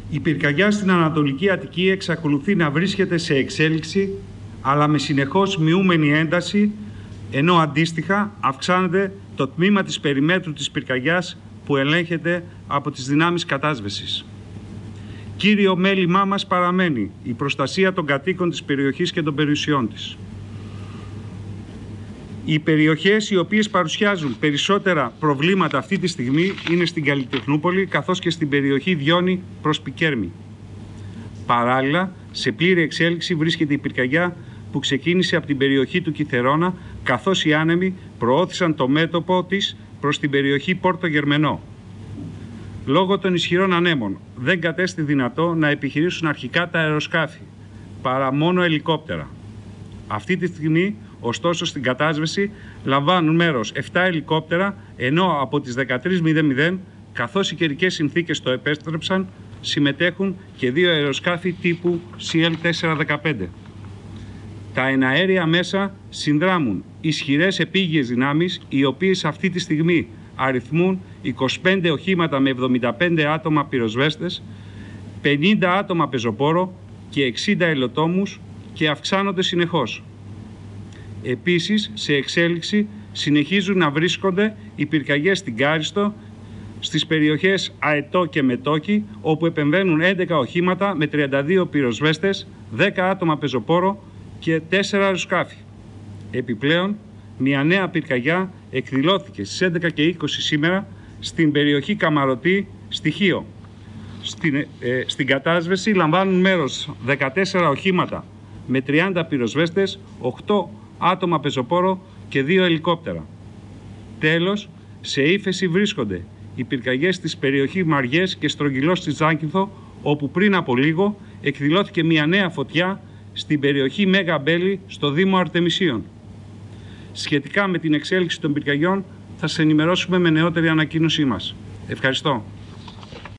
Η πυρκαγιά στην Ανατολική Αττική εξακολουθεί να βρίσκεται σε εξέλιξη, αλλά με συνεχώς μειούμενη ένταση, ενώ αντίστοιχα αυξάνεται το τμήμα της περιμέτρου της πυρκαγιάς που ελέγχεται από τις δυνάμεις κατάσβεσης. Κύριο μέλημά μας παραμένει η προστασία των κατοίκων της περιοχής και των περιουσιών της. Οι περιοχές οι οποίες παρουσιάζουν περισσότερα προβλήματα αυτή τη στιγμή είναι στην Καλλιτεχνούπολη καθώς και στην περιοχή Διόνη προς Πικέρμη. Παράλληλα, σε πλήρη εξέλιξη βρίσκεται η πυρκαγιά που ξεκίνησε από την περιοχή του Κιθερώνα, καθώς οι άνεμοι προώθησαν το μέτωπο της προς την περιοχή Πόρτο Γερμενό. Λόγω των ισχυρών ανέμων δεν κατέστη δυνατό να επιχειρήσουν αρχικά τα αεροσκάφη, παρά μόνο ελικόπτερα. Αυτή τη στιγμή, ωστόσο, στην κατάσβεση λαμβάνουν μέρος 7 ελικόπτερα, ενώ από τις 13.00, καθώς οι καιρικές συνθήκες το επέστρεψαν, συμμετέχουν και 2 αεροσκάφη τύπου CL-415. Τα εναέρια μέσα συνδράμουν ισχυρές επίγειες δυνάμεις, οι οποίες αυτή τη στιγμή αριθμούν 25 οχήματα με 75 άτομα πυροσβέστες, 50 άτομα πεζοπόρο και 60 ελοτόμους και αυξάνονται συνεχώς. Επίσης, σε εξέλιξη συνεχίζουν να βρίσκονται οι πυρκαγιές στην Κάριστο, στις περιοχές Αετό και Μετόκι, όπου επεμβαίνουν 11 οχήματα με 32 πυροσβέστες, 10 άτομα πεζοπόρο και 4 αεροσκάφη. Επιπλέον, μια νέα πυρκαγιά εκδηλώθηκε στις 11:20 σήμερα στην περιοχή Καμαρωτή, Στοιχείο. Στην κατάσβεση λαμβάνουν μέρος 14 οχήματα με 30 πυροσβέστες, 8 άτομα πεζοπόρο και 2 ελικόπτερα. Τέλος, σε ύφεση βρίσκονται οι πυρκαγιές στις περιοχή Μαριές και Στρογγυλός στη Ζάκυνθο, όπου πριν από λίγο εκδηλώθηκε μια νέα φωτιά στην περιοχή Μέγα Μπέλη στο Δήμο Αρτεμισίων. Σχετικά με την εξέλιξη των πυρκαγιών θα σε ενημερώσουμε με νεότερη ανακοίνωσή μας. Ευχαριστώ.